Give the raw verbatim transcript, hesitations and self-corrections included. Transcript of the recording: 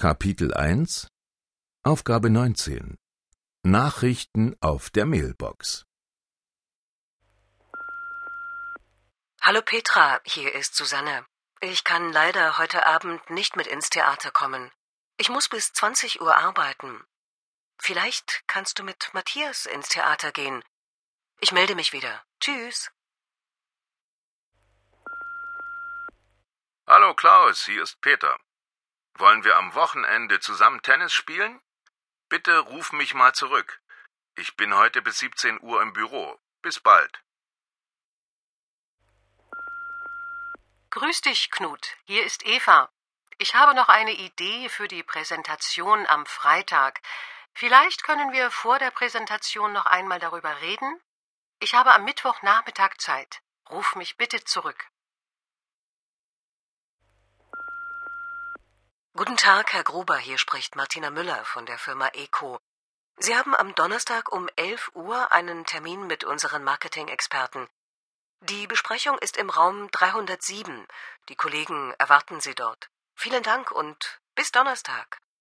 Kapitel eins Aufgabe neunzehn Nachrichten auf der Mailbox. Hallo Petra, hier ist Susanne. Ich kann leider heute Abend nicht mit ins Theater kommen. Ich muss bis zwanzig Uhr arbeiten. Vielleicht kannst du mit Matthias ins Theater gehen. Ich melde mich wieder. Tschüss. Hallo Klaus, hier ist Peter. Wollen wir am Wochenende zusammen Tennis spielen? Bitte ruf mich mal zurück. Ich bin heute bis siebzehn Uhr im Büro. Bis bald. Grüß dich, Knut. Hier ist Eva. Ich habe noch eine Idee für die Präsentation am Freitag. Vielleicht können wir vor der Präsentation noch einmal darüber reden? Ich habe am Mittwochnachmittag Zeit. Ruf mich bitte zurück. Guten Tag, Herr Gruber, hier spricht Martina Müller von der Firma ECO. Sie haben am Donnerstag um elf Uhr einen Termin mit unseren Marketing-Experten. Die Besprechung ist im Raum dreihundertsieben. Die Kollegen erwarten Sie dort. Vielen Dank und bis Donnerstag.